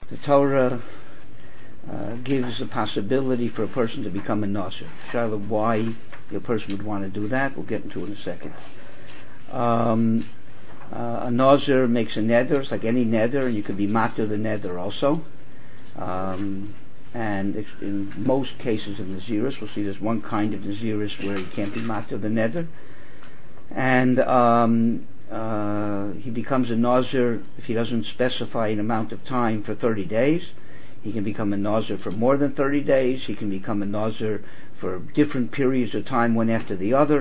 The Torah gives the possibility for a person to become a Nazir. Shaila, why a person would want to do that, we'll get into it in a second. A Nazir makes a neder, it's like any neder, and you could be matir the neder also. And in most cases of Naziris, we'll see there's one kind of Naziris where he can't be matir the neder. And he becomes a Nazir if he doesn't specify an amount of time for 30 days. He can become a Nazir for more than 30 days. He can become a Nazir for different periods of time, one after the other.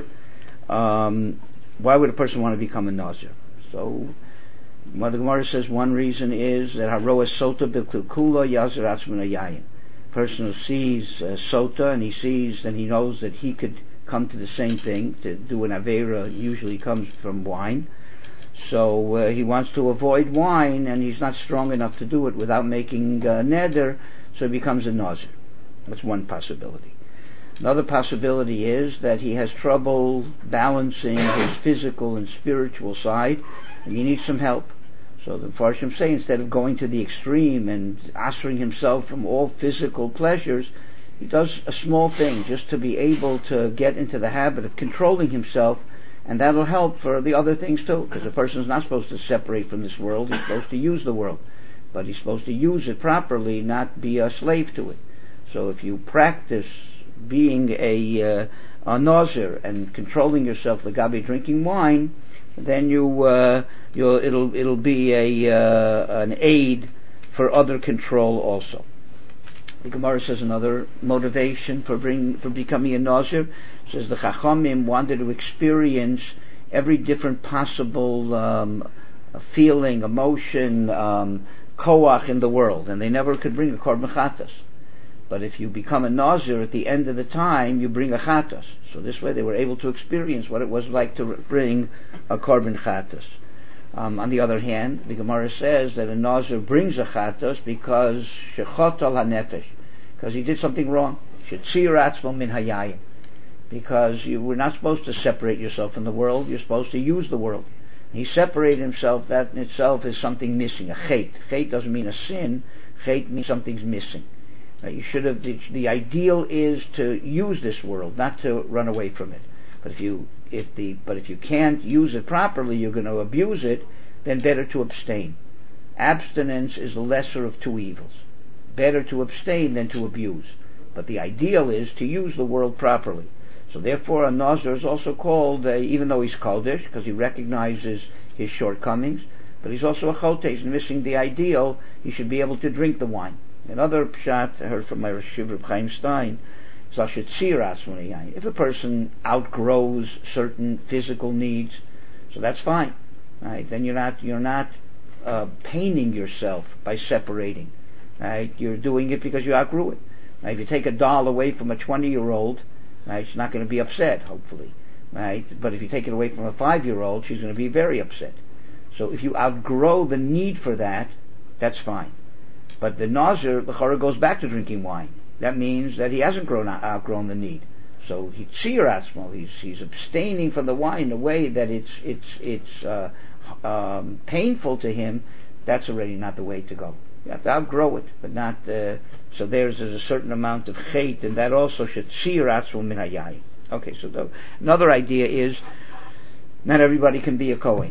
Why would a person want to become a Nazir? So, Mother Gemara says one reason is that Haroa Sota Bilkula Yazir Atzmana Yayin. Person who sees Sota and he knows that he could come to the same thing. To do an Aveira usually comes from wine. So he wants to avoid wine, and he's not strong enough to do it without making neder, so he becomes a Nazir. That's one possibility. Another possibility is that he has trouble balancing his physical and spiritual side, and he needs some help. So the Farshim say, instead of going to the extreme and answering himself from all physical pleasures, he does a small thing just to be able to get into the habit of controlling himself, and that'll help for the other things too, because a person is not supposed to separate from this world, he's supposed to use the world. But he's supposed to use it properly, not be a slave to it. So if you practice being a Nazir and controlling yourself, the gabi drinking wine, then it'll be an aid for other control also. The Gemara says another motivation for becoming a Nazir, says the Chachamim wanted to experience every different possible feeling, emotion, koach in the world, and they never could bring a korban chatas. But if you become a Nazir at the end of the time, you bring a chatas. So this way they were able to experience what it was like to bring a korban chatas. On the other hand, the Gemara says that a Nazir brings a chatas because shechot al hanefesh, because he did something wrong. Shetzir atzmo min hayayim, because you were not supposed to separate yourself from the world. You're supposed to use the world. He separated himself. That in itself is something missing. A chet. Chet doesn't mean a sin. Chet means something's missing. You should have. The ideal is to use this world, not to run away from it. But if you can't use it properly, you're going to abuse it. Then better to abstain. Abstinence is the lesser of two evils. Better to abstain than to abuse. But the ideal is to use the world properly. So therefore, a Nazir is also called, even though he's Kodesh, because he recognizes his shortcomings, but he's also a Chote. He's missing the ideal. He should be able to drink the wine. Another pshat I heard from my Rashiv Reb Chaim Stein is if a person outgrows certain physical needs, so that's fine, right? Then you're not paining yourself by separating, right? You're doing it because you outgrew it. Now, if you take a doll away from a 20-year-old, right, she's not going to be upset, hopefully, right? But if you take it away from a 5-year-old, she's going to be very upset. So if you outgrow the need for that, that's fine. But the Nazir, the Chorah, goes back to drinking wine. That means that he hasn't outgrown the need. So he's abstaining from the wine in a way that it's painful to him. That's already not the way to go. You have to outgrow it, but not. So there's a certain amount of chet, and that also should min hayai. Okay, so another idea is not everybody can be a Kohen,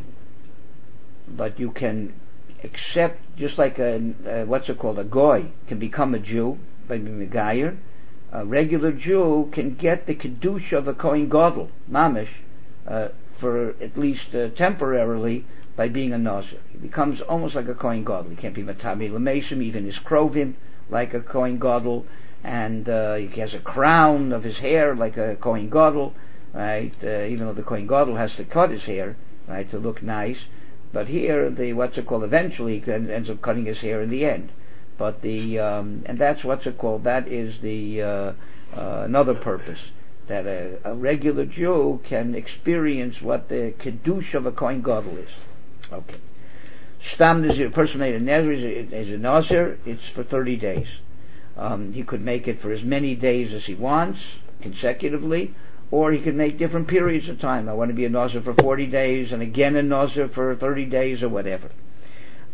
but you can accept, just like a goy can become a Jew by being a Gayer. A regular Jew can get the kedusha of a Kohen Gadol, mamish, for at least temporarily by being a Nazir. He becomes almost like a Kohen Gadol. He can't be matami l'meishim, even his krovim, like a Kohen Gadol, and he has a crown of his hair like a Kohen Gadol, right? Even though the Kohen Gadol has to cut his hair, right, to look nice. But here, eventually he ends up cutting his hair in the end. But and that's that is the another purpose, that a regular Jew can experience what the kedusha of a Kohen Gadol is. Okay. Stam Nazir, a person made a Nazir is a Nazir, it's for 30 days. He could make it for as many days as he wants, consecutively, or he could make different periods of time. I want to be a Nazir for 40 days, and again a Nazir for 30 days, or whatever.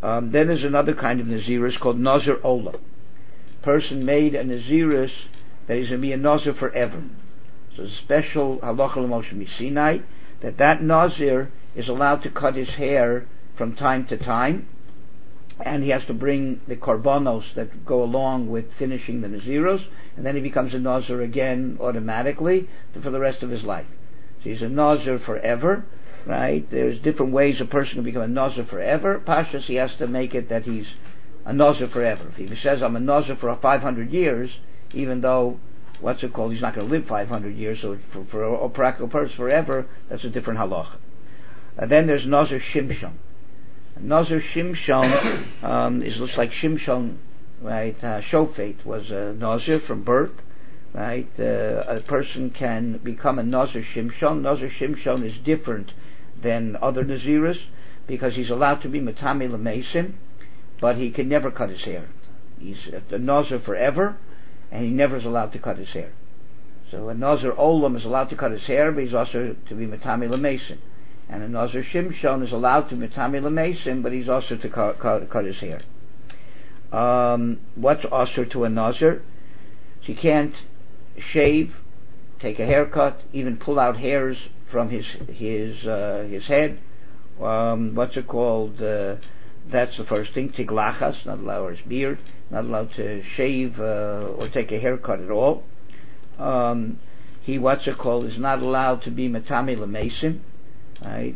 Then there's another kind of Nazirus called Nazir Ola. Person made a Nazirus that he's going to be a Nazir forever. So it's a special halacha l'Moshe Sinai that Nazir is allowed to cut his hair from time to time, and he has to bring the korbanos that go along with finishing the Naziros, and then he becomes a Nazir again automatically for the rest of his life. So he's a Nazir forever, right? There's different ways a person can become a Nazir forever. Pashas, he has to make it that he's a Nazir forever. If he says, I'm a Nazir for 500 years, even though, he's not going to live 500 years, so for a practical person forever, that's a different halacha. Then there's Nazir Shimshon. Nazir Shimshon looks like Shimshon, right? Shofet was a Nazir from birth, right? A person can become a Nazir Shimshon. Nazir Shimshon is different than other Naziris because he's allowed to be Matami L'Mesim, but he can never cut his hair. He's a Nazir forever, and he never is allowed to cut his hair. So a Nazir Olam is allowed to cut his hair, but he's also to be Matami L'Mesim. And a Nazir Shimshon is allowed to Matami L'Mesim, but he's also to cut his hair. What's also to a Nazir? He can't shave, take a haircut, even pull out hairs from his head. That's the first thing. Tiglachas, not allowed, or his beard, not allowed to shave or take a haircut at all. He is not allowed to be Matami L'Mesim, right?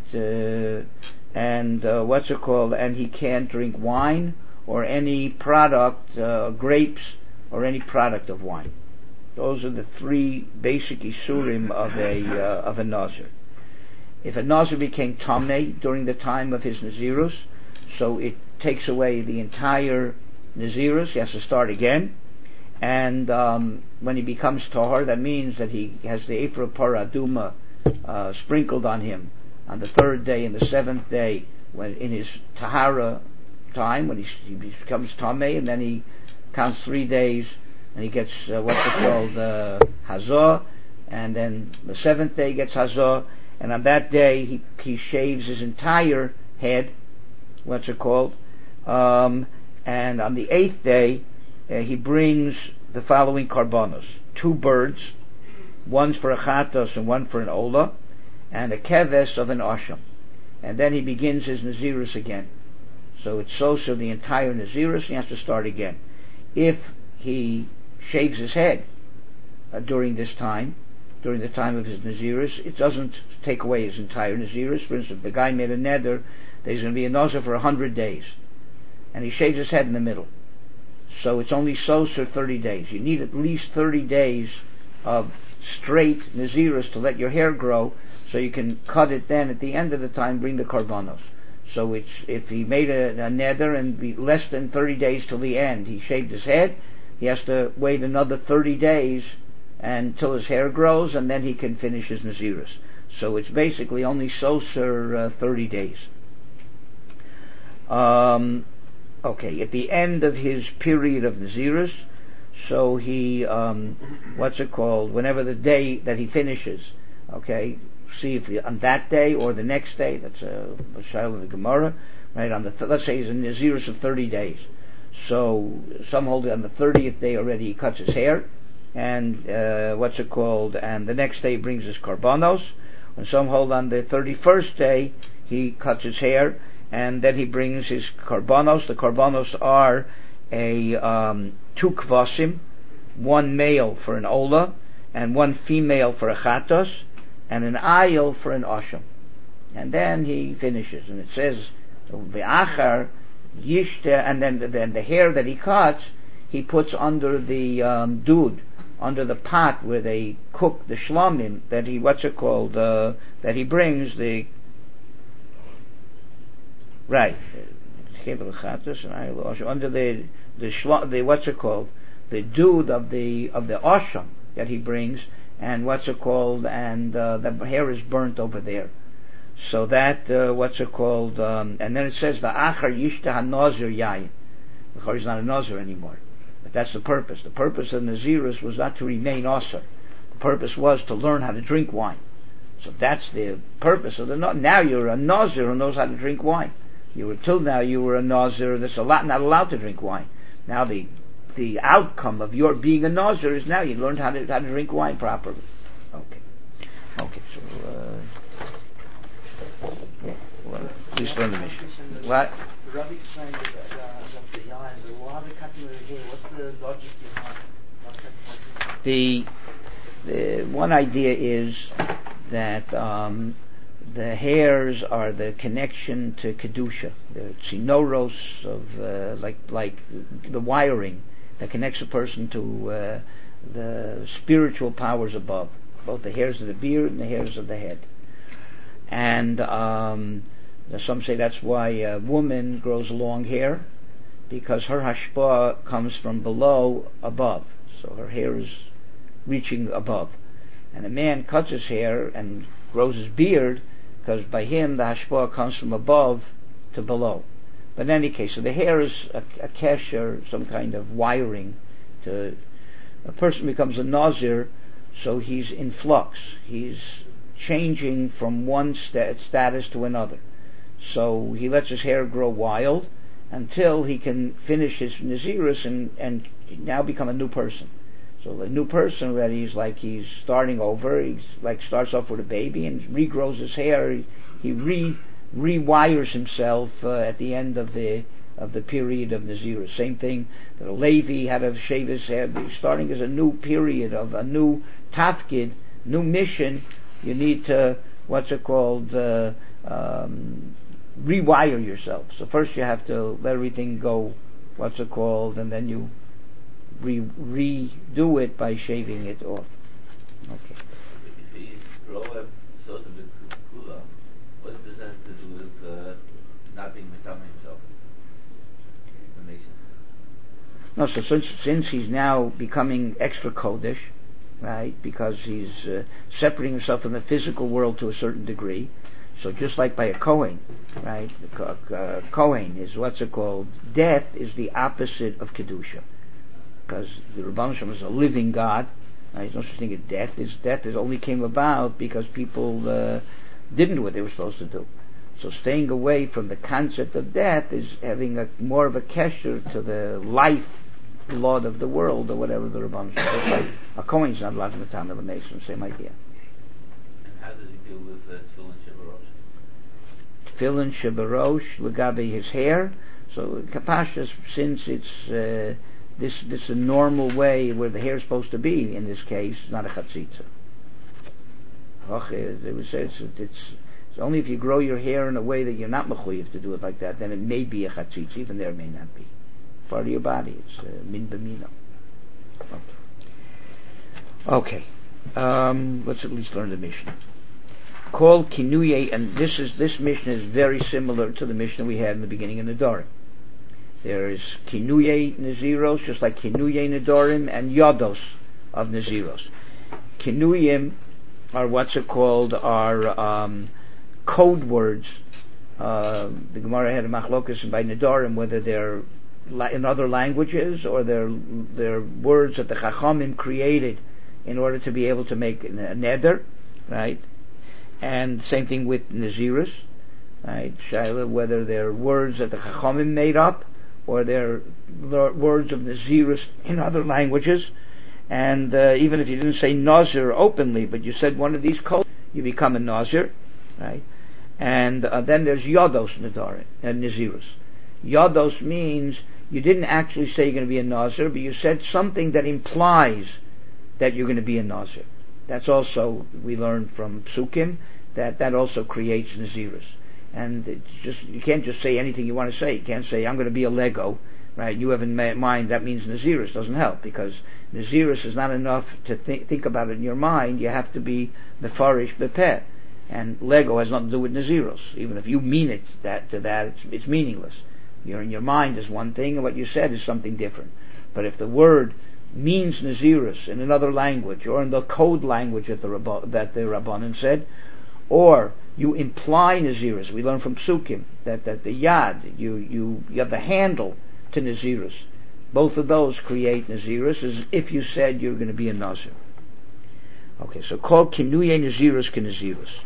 And he can't drink wine or any product, grapes or any product of wine. Those are the three basic isurim of a Nazir. If a Nazir became Tameh during the time of his Nazirus, so it takes away the entire Nazirus, he has to start again. And when he becomes Tahar, that means that he has the Ephra Paraduma sprinkled on him on the third day and the seventh day, when in his Tahara time, when he becomes Tameh, and then he counts 3 days, and he gets Hazah, and then the seventh day he gets Hazah, and on that day he shaves his entire head, and on the 8th day he brings the following karbanos: 2 birds, one's for a chatos and one for an ola, and a keves of an asham. And then he begins his Nazirus again. So it's so the entire Nazirus, he has to start again. If he shaves his head during the time of his Nazirus, it doesn't take away his entire Nazirus. For instance, if the guy made a neder that he's going to be a Nazir for 100 days, and he shaves his head in the middle, so it's only for 30 days. You need at least 30 days of straight Nazirus to let your hair grow, so you can cut it then at the end of the time, bring the karbanos. So if he made a neder and be less than 30 days till the end, he shaved his head, he has to wait another 30 days until his hair grows, and then he can finish his Nazirus. So it's basically only 30 days. At the end of his period of Nazirus, so he, whenever the day that he finishes, see if on that day or the next day, that's a shayla of the Gemara, right? Let's say he's in Nazirus of 30 days. So some hold it on the 30th day already he cuts his hair, and and the next day he brings his karbanos. When some hold on the 31st day he cuts his hair, and then he brings his karbanos. The karbanos are 2 kvasim, 1 male for an ola, and 1 female for a chatos, and an ayil for an asham. And then he finishes, and it says ve'achar yishte, and then the hair that he cuts, he puts under the dud, under the pot where they cook the shlamim that he that he brings the right under the dud of the asham that he brings, and and the hair is burnt over there. So that and then it says va'achar yishta hanazir yayin. He's not a nazir anymore, but that's the purpose. The purpose of Nazirus was not to remain asur. The purpose was to learn how to drink wine. So that's the purpose of now you're a nazir who knows how to drink wine. Till now you were a Nazir that's not allowed to drink wine. Now the outcome of your being a Nazir is now you learned how to drink wine properly. Okay. So please learn the mission. What? The Rabbi explained that the yain, the why the cutting of the hair. What's the logic behind? The one idea is that the hairs are the connection to kedusha, the tzinoros of like the wiring that connects a person to the spiritual powers above, both the hairs of the beard and the hairs of the head. And some say that's why a woman grows long hair, because her hashpah comes from below above, so her hair is reaching above. And a man cuts his hair and grows his beard because by him the hashpah comes from above to below. But in any case, so the hair is a kesher, some kind of wiring. A person becomes a nazir, so he's in flux. He's changing from one status to another. So he lets his hair grow wild until he can finish his nazirus and now become a new person. So the new person already is like he's starting over. He's like starts off with a baby and regrows his hair. He rewires himself at the end of the period of nazirus. Same thing that a Levi had to shave his head. He's starting as a new period of a new tafkid, new mission. You need to rewire yourself. So first you have to let everything go, and then you redo it by shaving it off. Okay. If he grow up sort of kula, what does that have to do with not being metam himself? That makes sense. No, so since he's now becoming extra kodesh, right? Because he's separating himself from the physical world to a certain degree. So just like by a Kohen, right? Kohen is death is the opposite of kedusha. Because the Rebbeinu Shalom is a living God. There's no such thing as death. Death only came about because people didn't do what they were supposed to do. So staying away from the concept of death is having more of a kesher to the life Lord of the world, or whatever the Rebbeinu Shalom. Like a Kohen's not allowed to metam the mason. Same idea. And how does he deal with tefillin shebarosh? Tefillin shebarosh legabe his hair. So kapashas, since it's this a normal way where the hair is supposed to be. In this case, it's not a chatzitza. They would say it's only if you grow your hair in a way that you're not mechuyev to do it like that, then it may be a chatzitza. Even there, it may not be. Part of your body. It's min b'mino. Okay. Let's at least learn the Mishnah. Called Kinuye, and this Mishnah is very similar to the Mishnah we had in the beginning of Nedarim. There is Kinuye Naziros, just like Kinuye Nedarim, and Yodos of Naziros. Kinuyim are code words. The Gemara had a machlokas by Nedarim whether they're in other languages or they're words that the Chachamim created in order to be able to make a neder, right? And same thing with Nazirus, right? Shaila, whether they're words that the Chachamim made up or they're words of Nazirus in other languages. And even if you didn't say Nazir openly, but you said one of these codes, you become a Nazir, right? And then there's Yodos Nazirus. Yodos means you didn't actually say you're going to be a Nazir, but you said something that implies that you're going to be a Nazir. That's also, we learned from Psukim, that also creates Nazirus. And it's just, you can't just say anything you want to say. You can't say, I'm going to be a Lego, right? You have in mind, that means Nazirus. Doesn't help, because Nazirus is not enough to think about it in your mind. You have to be Mefarish Bepeh. And Lego has nothing to do with Nazirus. Even if you mean it it's meaningless. In your mind is one thing, and what you said is something different. But if the word means Nazirus in another language, or in the code language that the Rabbanan said, or you imply Nazirus, we learn from Psukim that the Yad, you have the handle to Nazirus. Both of those create Nazirus, as if you said you're going to be a Nazir. Okay, so called Kinuye Nazirus Kinazirus.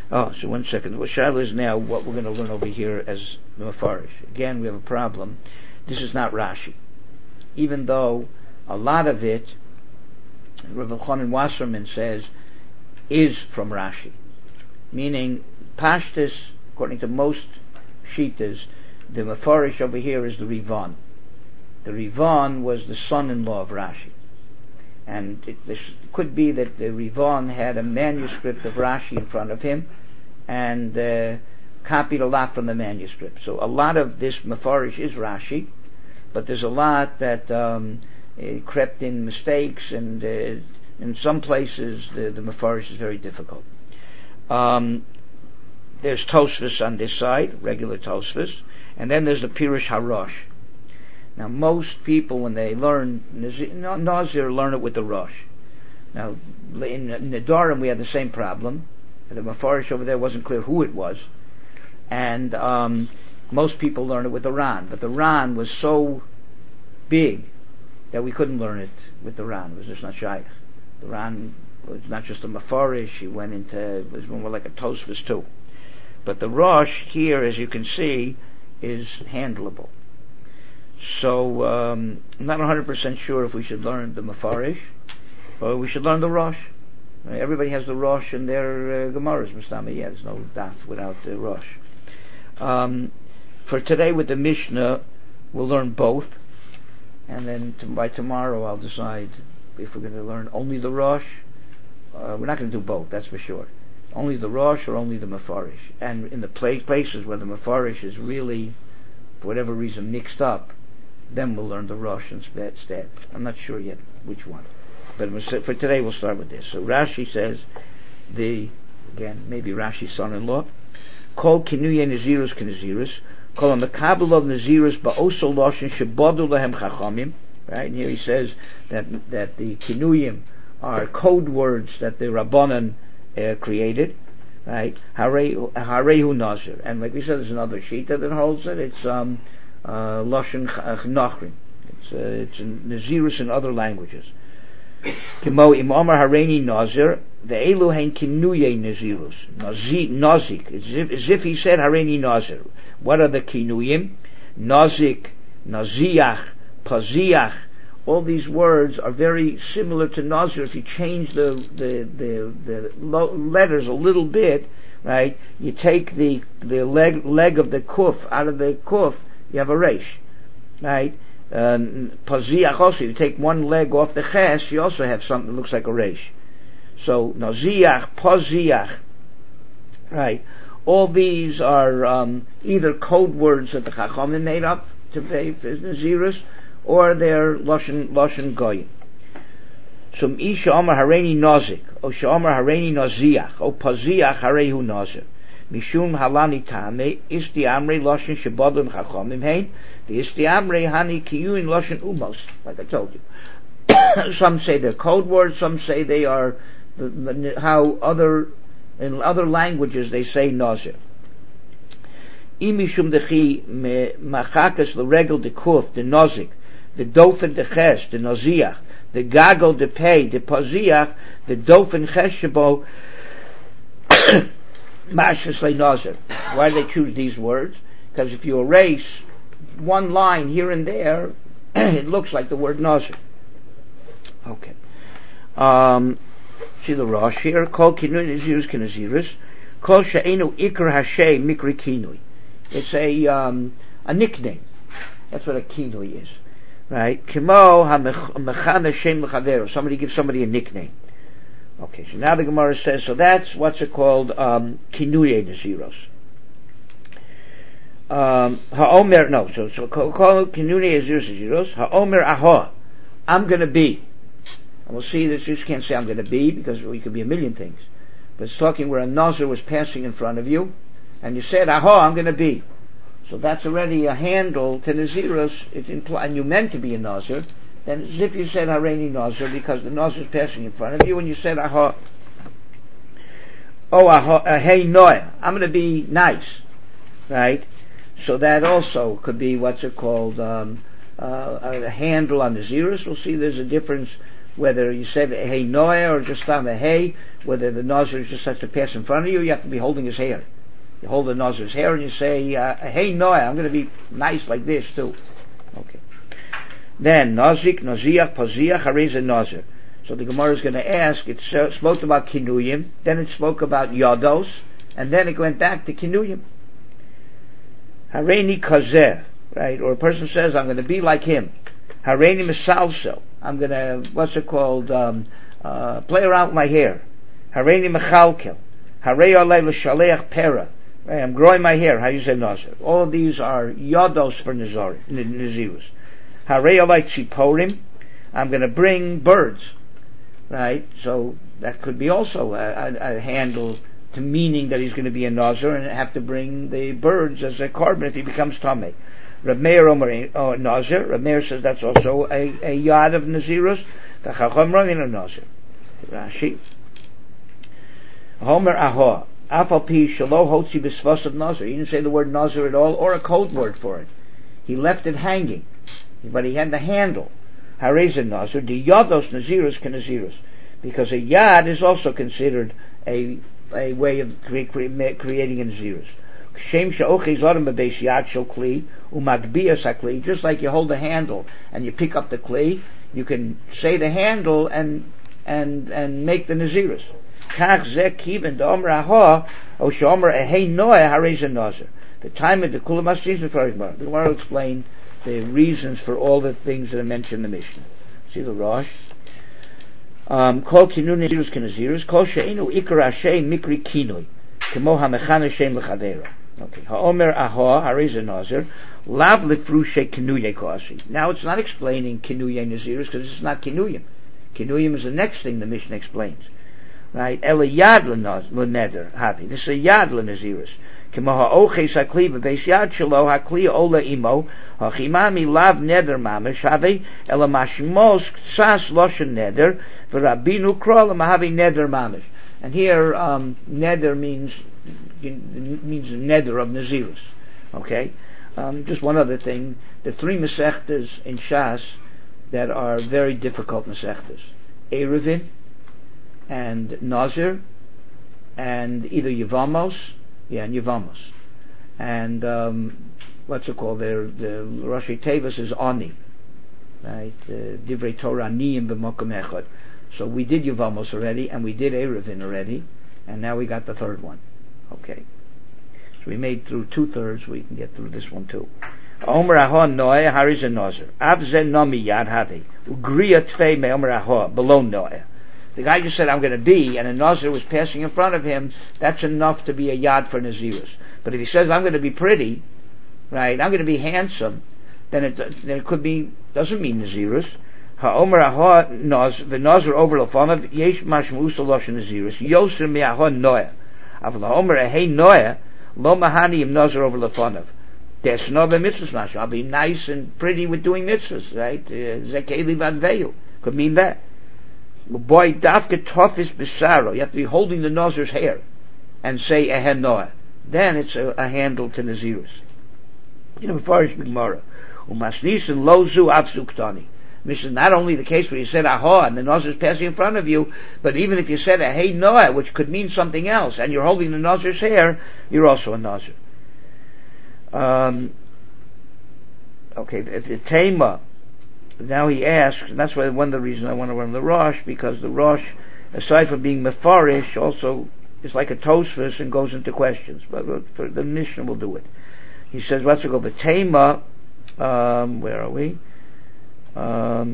Oh, so 1 second. What Shiloh is now what we're going to learn over here as the Mefarish. Again, we have a problem. This is not Rashi. Even though a lot of it, Rav Elchanan Wasserman says, is from Rashi. Meaning, Pashtus, according to most Shitas, the Mefarish over here is the Rivan. The Rivan was the son-in-law of Rashi. And it could be that the Rivan had a manuscript of Rashi in front of him and copied a lot from the manuscript. So a lot of this Mefarish is Rashi, but there's a lot that crept in mistakes, and in some places the Mefarish is very difficult. There's Tosfos on this side, regular Tosfos, and then there's the Pirush HaRosh. Now most people, when they learn Nazir, learn it with the Rosh. Now in Nedarim we had the same problem. The Mefarish over there wasn't clear who it was, and most people learn it with the Ran, but the Ran was so big that we couldn't learn it with the Ran. It was just not shaykh. The Ran was not just a Mefarish, he went into, it was more like a Tosfos too. But the Rosh here, as you can see, is handleable. So I'm not 100% sure if we should learn the Mefarish or we should learn the Rosh. Everybody has the Rosh in their Gemaras, Mustami. Yeah, there's no daf without the Rosh. For today with the Mishnah, we'll learn both, and then by tomorrow I'll decide if we're going to learn only the Rosh. We're not going to do both, that's for sure. Only the Rosh or only the Mefarish. And in the places where the Mefarish is really, for whatever reason, mixed up, then we'll learn the Rosh instead. I'm not sure yet which one. But for today we'll start with this. So Rashi says, again, maybe Rashi's son-in-law, Kol kinuye nazirus kinazirus, Kol ha-mekabel of nazirus ba'oso loshen shebadu lahem chachamim. Right? And here he says that the kinuyim are code words that the Rabbanan created. Right? Harehu nazir. And like we said, there's another shita that holds it. It's loshen nachrim. It's nazirus in other languages. Kimo im Omar Hareini Nazir, the Elu Hein Kinuye Nazirus, Nazik, as if he said Hareini Nazir. What are the Kinuyim? Nazik, Naziach, Paziach. All these words are very similar to Nazir. If you change the letters a little bit, right, you take the leg of the kuf out of the kuf, you have a resh, right? Paziach also, you take one leg off the ches, you also have something that looks like a resh. So naziach, paziach, right? All these are either code words that the Chachamim made up to pay for nazirus, or they're loshen goyim. So isha amar hareini nazik, o sha'amar hareini naziach, o paziach harehu nazir. Mishum halani tame isti amrei loshen shabadun Chachamim hein. The istiamrei hani kiyuin loshen umos, like I told you. Some say they're code words, some say they are how in other languages they say nazir. Imishum dechi machakas l'regel de kuf, the nazik, the dofen de ches, the naziach, the gagel de pei, the paziach, the dofen ches shabo, mashas le nazir. Why do they choose these words? Because if you erase one line here and there, it looks like the word nazir. Okay. See the Rosh here. Kol kinui nazirus kinazirus. Kol she'enu ikar hashem mikri kinui. It's a nickname. That's what a kinui is, right? Kimo ha-mechana shem l'chaveru. Somebody gives somebody a nickname. Okay, so now the Gemara says, so that's what's it called, kinui naziros. Ha'omer, no, so call kinuni naziros. Ha'omer aha, I'm gonna be. And we'll see that you just can't say I'm gonna be, because we could be a million things. But it's talking where a nazir was passing in front of you, and you said, aha, I'm gonna be. So that's already a handle to naziros, and you meant to be a nazir, then it's as if you said hareini nazir, because the nazir is passing in front of you, and you said, aha. Oh, aha, hey noah, I'm gonna be nice. Right? So that also could be what's it called, a handle on nazirus. We'll see there's a difference whether you said hey noah or just a hey, whether the Nazir just has to pass in front of you, you have to be holding his hair. You hold the Nazir's hair and you say, hey Noah, I'm going to be nice like this too. Okay. Then, Nazik, Naziach, Paziach, Hareza Nazir. So the Gemara is going to ask, it spoke about Kinuyim, then it spoke about Yados, and then it went back to Kinuyim. Hareini Kazeh, right? Or a person says, I'm going to be like him. Hareini Misalsel. I'm going to, play around with my hair. Hareini Mechalkel. Harei Olei L'Shaleach Pera. Right? I'm growing my hair. How do you say Nazir? All of these are Yados for Nazirus. Harei Olei Tziporim. I'm going to bring birds. Right? So that could be also a handle to meaning that he's going to be a Nazir and have to bring the birds as a carbon if he becomes Tameh. Reb Meir Omer Nazir. Reb Meir says that's also a yad of Nazirus. The Chacham running a Nazir. Rashi. Homer Ahoa. Afal pi shelo hotzi b'svos of Nazir. He didn't say the word Nazir at all, or a code word for it. He left it hanging, but he had the handle. Hareza Nazir. The yados Nazirus can Nazirus, because a yad is also considered a way of creating a Nazirus. Shem she'ochei zorim b'beis yad shel kli umagbiyas hakli. Just like you hold the handle and you pick up the kli, you can say the handle and make the Nazirus. Kach zeh kiven d'omer ahoa o she'omer ehei noah hareza Nazir. The time of the Kula Masjid before the Gemara will explain the reasons for all the things that are mentioned in the Mishnah. See the Rosh. Kol kinun Nazirus k'Nazirus, kol she'enu ikar Hashem mikri kinui, kemo ha'mechan Hashem l'chavera. Okay. Ha'omer ahoa hareza Nazir, lav lefrushe kinuye koasi. Now it's not explaining kinuye Nazirus because it's not kinuyim. Kinuyim is the next thing the Mishnah explains. Right? Ela yad l'neder havi. This is a yad l'Nazirus. Kemo ha'oches hakli b'beis yad shelo hakli ola imo ha'chimami lav neder mamish havi ela mashmos ksas loshen neder v'rabinu kro l'mahavi neder mamish. And here neder means neder of Nazirus. Okay? Just one other thing. The three Masechtas in Shas that are very difficult Masechtas. Eruvin and Nazir and either Yevamos, and Yevamos. And what's it called there? The Rashi Tevis is Ani. Right? Divrei Torah Niyim b'mokom echad. So we did Yevamos already, and we did Eruvin already, and now we got the third one. Okay. So we made through 2/3, we can get through this one too. Omer ahon noah hariz a Nazir. Av ze nomi yad havi. Ugriya tvei me omer ahon, below noah. The guy just said, I'm going to be, and a Nazir was passing in front of him, that's enough to be a yad for Nazirus. But if he says, I'm going to be pretty, right, I'm going to be handsome, then it could be, doesn't mean Nazirus. Ha'omer ahon the Nazir over lefonav, yesh mashmus alosh Nazirus, yoser mi ahon noah. Av ha'omer ahei noah, lo mahani im Nazir over lefonav. Desno b'mitzvahs mashu. I'll be nice and pretty with doing mitzvahs, right? Zekeli vadveyu. Could mean that. Boy, dafke tofis b'saro. You have to be holding the Nazir's hair and say ehen noah. Then it's a handle to Nazirus. You know, before it's Gemara. Umasnisin lozu avsuktani. This is not only the case where you said aha and the Nazir is passing in front of you, but even if you said a hey noah, which could mean something else, and you're holding the Nazir's hair, you're also a Nazir. Okay, the Tema. Now he asks, and that's why one of the reasons I want to run the Rosh, because the Rosh, aside from being mefarish, also is like a Tosfos and goes into questions. But for the Mishnah will do it. He says, what's it called? The Tema, where are we? The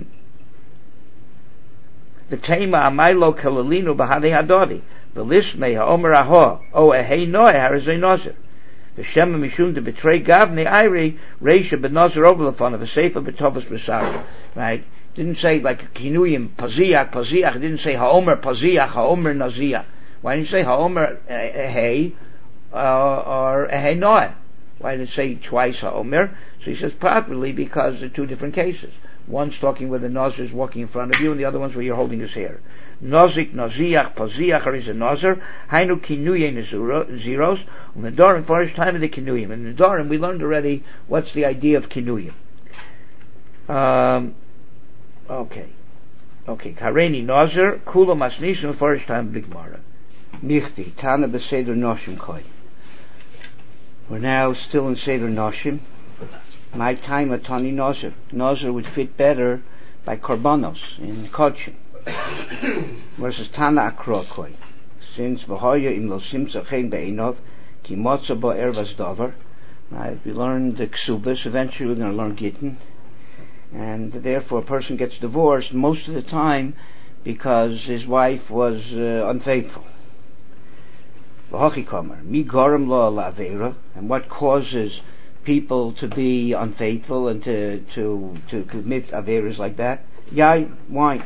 Tema Amailo Kalalinu Bahadi Hadodi. The Lismei Ha'omer Aho, O Ehei Noah Harazei Nazir. The Shema Mishum to betray Gavni Iri Reisha Benazir Overlafon of a Sefer Betovas Besar. Right? Didn't say like Kinuyim Paziach. It didn't say Haomer Paziach, Haomer Nazia. Why didn't you say Haomer Ehei or Ehei Noah? Why did it say twice Haomer? So he says properly because they're two different cases. One's talking where the Nazir is walking in front of you, and the other one's where you're holding his hair. Nozik, Naziach, Paziach, is a Nazir. Hainu Kinuye Naziros. Nedarim, first time of the Kinuyim. And Nedarim, we learned already what's the idea of Kinuyim. Okay. Okay, Kareni Nazir, Kula Masnishim, first time Big Mara. Michti, Tana Beseder Noshim Koi. We're now still in Seder Noshim. My time at Tani Nazir. Nazir would fit better by Korbanos in Kodshim. Versus Tana Akro Koi. Since V'hoya im lo simtza chen be'inov, ki motza bo ervas dover. Right, we learned the Ksubas, eventually we're going to learn Gittin. And therefore a person gets divorced most of the time because his wife was unfaithful. And what causes people to be unfaithful and to commit averas like that? Yain, wine.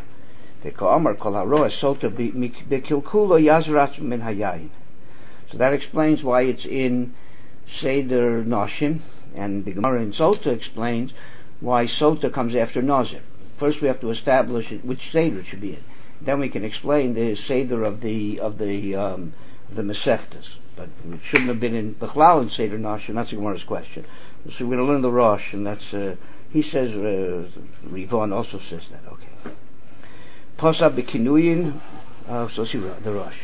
So that explains why it's in Seder Noshim, and the Gemara in Sota explains why Sota comes after Nazir. First we have to establish which Seder it should be in. Then we can explain the Seder of the Masechtas. But it shouldn't have been in Bechlal in Seder Noshim. That's the Gemara's question. So we're going to learn the Rosh, and that's he says Rivon also says that. Okay. Posa b'kinuyin. So see the Rosh.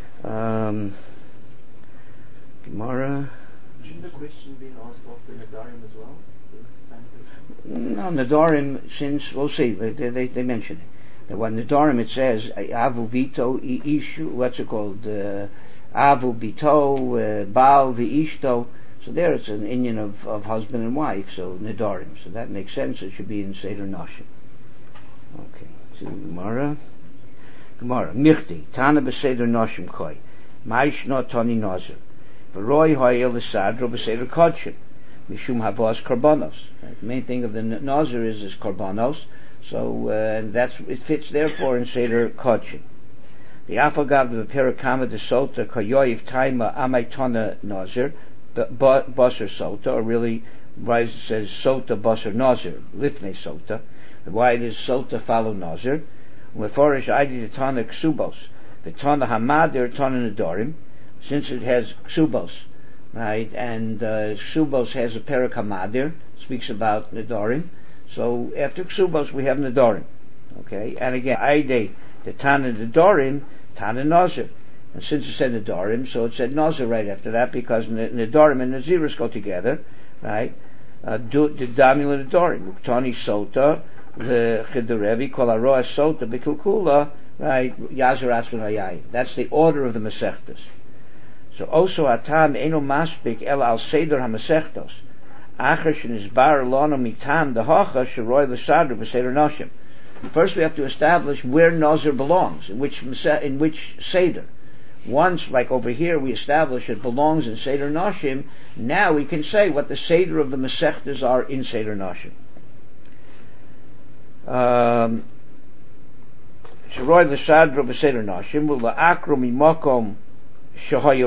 Gemara. Shouldn't the question be asked after Nadarim as well? No, Nadarim, since, we'll see, they mention it. That when Nadarim it says, Avu Bito, Ishu, what's it called? Avu Bito, Baal V'ishto. So there it's an Indian of husband and wife, so Nadarim. So that makes sense, it should be in Seder Noshim. Okay, so Gemara. Michti, Tana B'Seder Noshim Koi. Maish no Tani Nazir. V'roi ho'el L'sadro B'Seder Kodshim. Mishum Havos Korbanos. The main thing of the Nazir is Korbanos, so and it fits therefore in Seder Kodshim. The Afagav the Perakama de Sota Koyoiv Taima Amaitona Nazir Basar Sota, or really it says Sota Basar Nazir Lifnei Sota. Why it is Sota follow Nazir? Meforish Aidi the Tana Ksubos, the Tana Hamadir Tana Nedarim, since it has Ksubos. Right, and Ksubos has a Perak Hamadir, speaks about Nedarim. So after Ksubos we have Nedarim. Okay, and again, Aide, the Tana Nedarim, Tana Nazir. And since it said Nedarim, so it said Nazir right after that, because Nedarim and Naziris go together, right? The Damila Nedarim, Uktani Sota, the Chidurevi, Kol Aroa Sota, Bikukula, right? Yazir Atzvun Hayai. That's the order of the Masechtas. So also atam eno maspik el al seder hamasechtos. Acher shenizbar lono mitam dehacha sheroy l'sadru b'seder noshim. First we have to establish where Nazir belongs, in which seder. Once, like over here, we establish it belongs in Seder Noshim, now we can say what the seder of the Masechtas are in Seder Noshim. Sheroy l'sadru b'seder noshim will la'akru mimakom to take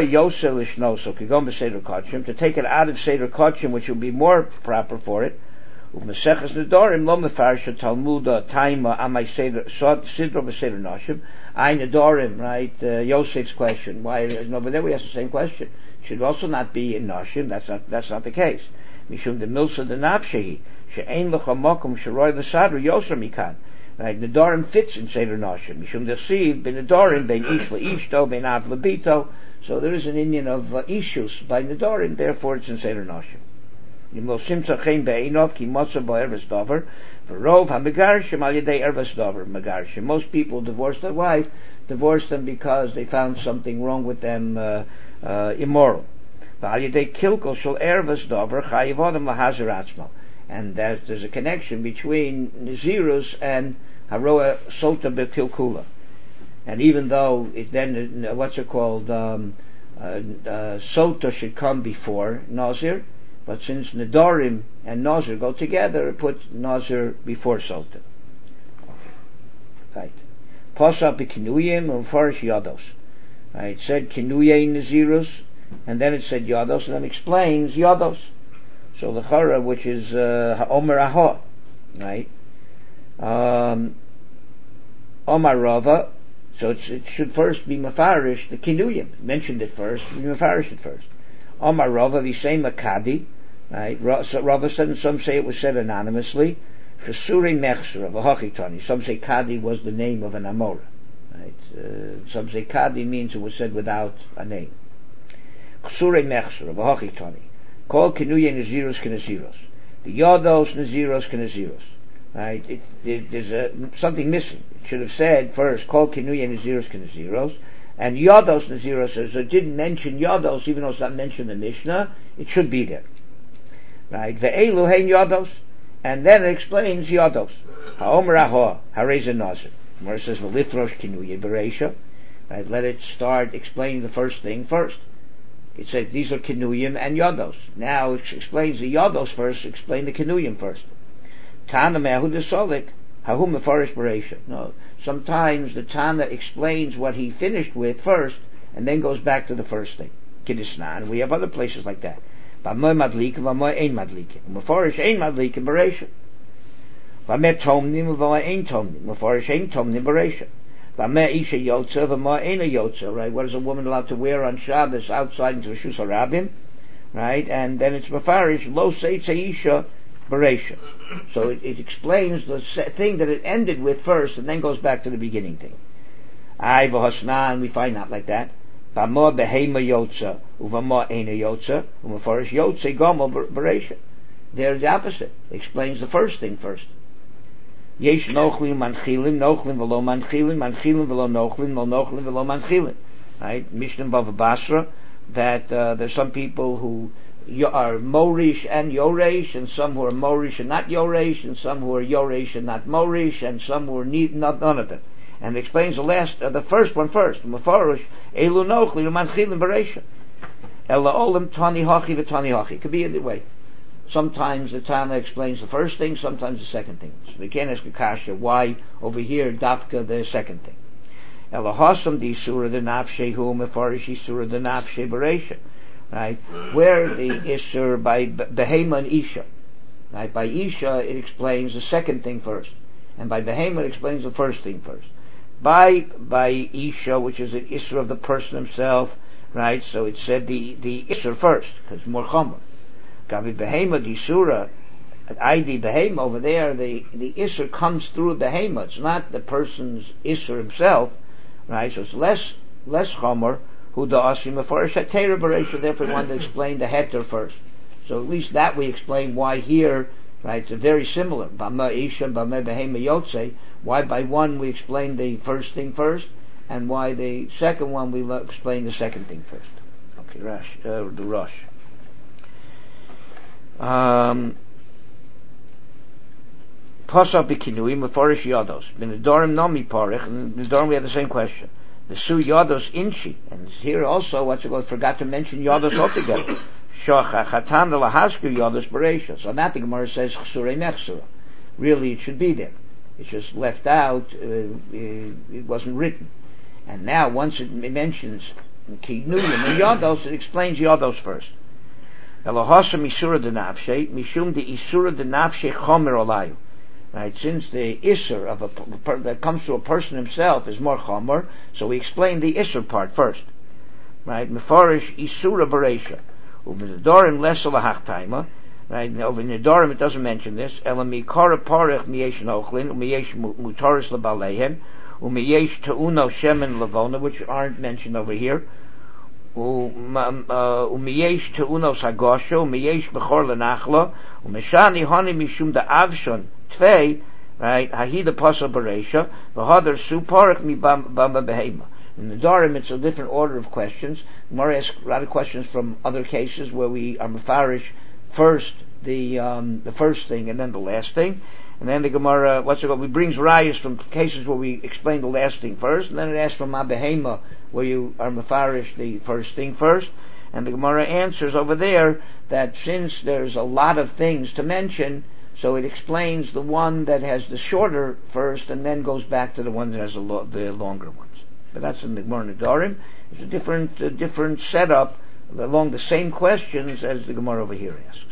it out of Seder Kodshim, which will be more proper for it. U'meseches Nedarim lo mefarsha Talmuda Taima Amai Seder Sidro b'Seder Noshim. I Nedarim, right? Yosef's question. Why? Over there we ask the same question. Should also not be in Noshim. That's not the case. Mishum de Milsa de Nafshehi she'ein lecha mokum sheroy l'sadru Yosef mikan. Right, Nedarim fits in Seder Noshim. Mishum dechsiv ben Nedarim ben ish leishto ben av lebito. So there is an Indian of ishus by Nedarim. Therefore, it's in Seder Noshim. Yimlo simtza chen be'inov ki motza bo ervas dover. V'rov ha'megarshim al yedei ervas dover megarshim. Most people divorce their wife, divorce them because they found something wrong with them, immoral. V'al yedei kilkol shel ervas dover chayiv adam lahazir atzmo. And there's a connection between Nazirus and Haroa Sota Bekilkula. And even though Sota should come before Nazir, but since Nedarim and Nazir go together, it puts Nazir before Sota. Okay. Right. Posa Bekinuyim and Farish Yados. Right. It said Kinuyim Nazirus, and then it said Yados, and then explains Yados. So the Chara, which is Omer Aha, right? Omar Rava, so it should first be Mefarish, the Kinuyim, mentioned it first, Mefarish it first. Omar Rava, the same Makadi, right? So Rava said, and some say it was said anonymously, Chesuri Mechsura, V'hochitani. Some say Kadi was the name of an Amora. Right? Some say Kadi means it was said without a name. Chesuri Mechsura, V'hochitani. Kol Kinuye Naziros Kenaziros. The Yodos Naziros Kenaziros. Right? There's something missing. It should have said first, Kol Kinuye Naziros Kenaziros. And Yodos Naziros says, so it didn't mention Yodos, even though it's not mentioned in the Mishnah, it should be there. Right? Ve'elu hein Yodos. And then it explains Yodos. Ha'omer aho, hareza nazir. Where it says, V'lifrosh Kinuye Bereisha. Right? Let it start explaining the first thing first. It said these are Kinuyim and Yodos. Now it explains the Yodos first, explain the Kinuyim first. Tana me'ahu desolik, hahu mefarish bereisha. No, sometimes the Tana explains what he finished with first, and then goes back to the first thing. Kiddisnan. We have other places like that. V'amoy madlik, v'amoy ein madlik. Mefarish ein madlik bereisha. V'ameh tomnim, v'amoy ein tomnim. Mefarish ein tomnim bereisha. V'ameh isha yotza, v'amoy ein yotza. Right? What is a woman allowed to wear on Shabbos outside into Rishus HaRabim? Right? And then it's mefarish lo seitze isha bereisha. So it explains the thing that it ended with first, and then goes back to the beginning thing. Ay v'hasnan, we find out like that. V'amah behema yotza, uv'amah eina yotza, u'mefarish yotze gomo bereisha. They're the opposite. It explains the first thing first. Yesh nochlim manchilin, nochlim v'lo manchilin, manchilin v'lo nochlim, nochlim v'lo manchilin. Right? Mishnah Bava Basra, that there's some people who are Morish and Yoresh, and some who are Morish and not Yoresh, and some who are Yoresh and not Morish, and some who are not none of them. And it explains the first one first. Mefarish elu nochli u'manchilin bereisha. Ela olim tani hachi v'tani hachi. Could be either way. Sometimes the Tana explains the first thing, sometimes the second thing. So we can't ask a kasha why over here dafka the second thing. Ela hasam di surah the nafshe hu mefarish surah the nafshe bereisha. Right? Where the Isur by Behema and Isha. Right? By Isha it explains the second thing first. And by Behema it explains the first thing first. By Isha, which is an Isur of the person himself, right? So it said the Isur first, because more chomer. Gabi Behema di Surah, ID Behema over there, the Isur comes through Behema. It's not the person's Isur himself, right? So it's less chomer. Who the asim mefarish hatera bereisha. Therefore, we want to explain the heter first. So at least that we explain why here, right? It's very similar. Bama isha, bama behema yotze. Why by one we explain the first thing first, and why the second one we explain the second thing first. Okay, the Rosh. Pasach b'kinui mefarish yados. In the Dorim nami parich. In the Dorim we have the same question. The Su Yodos Inchi, and here also forgot to mention Yodos altogether. Shachatan the Lahasku Yodos Bereisha. So that the Gemara says Chsurei Mechsura. Really it should be there. It's just left out, it wasn't written. And now once it mentions Kinuyim and Yodos, it explains Yodos first. Elohasam Isura de Nafshe, Mishum de Isura de Nafshe Chomer Olayu. Right, since the Isser of that comes to a person himself is more chomer, so we explain the Isser part first. Right, Mefarish Isura Bereisha. Over the Dorim Lesel Hachtaima. Right, over in the Dorim it doesn't mention this. Elami Kara Parech Miyesh Nochlin, Umiyesh Mutaris Labalehem, Umiyesh Teuno Shemen Lavona, which aren't mentioned over here. Umiyesh Teuno Sagosho, Umiyesh Bechor Lenachla, Umeshani Hani Mishum da Avshon. Tvei, right? Hahida pasal bereisha, v'hadar su parach mi bama behema. In the Dorim, it's a different order of questions. Gemara asks a lot of questions from other cases where we are mefarish first the first thing and then the last thing, and then the Gemara we brings rayas from cases where we explain the last thing first, and then it asks from ma behema where you are mefarish the first thing first, and the Gemara answers over there that since there's a lot of things to mention. So it explains the one that has the shorter first, and then goes back to the one that has the longer ones. But that's in the Gemara Nedarim. It's a different setup along the same questions as the Gemara over here asks.